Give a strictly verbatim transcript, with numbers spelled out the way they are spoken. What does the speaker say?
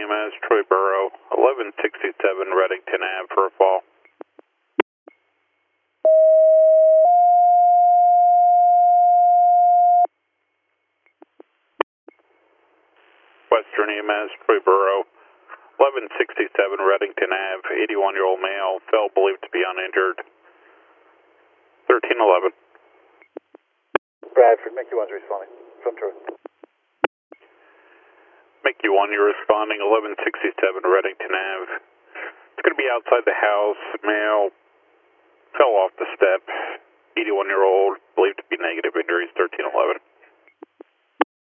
E M S, Troy Borough, eleven sixty-seven Reddington Ave for a fall. Western E M S, Troy Borough, eleven sixty-seven Reddington Ave, eighty-one-year-old male, fell believed to be uninjured. thirteen eleven. Bradford, Mickey one's responding. From Troy. Mickey one, you're responding, eleven sixty-seven Reddington Ave. It's going to be outside the house. Male fell off the step. eighty-one-year-old, believed to be negative injuries, thirteen eleven.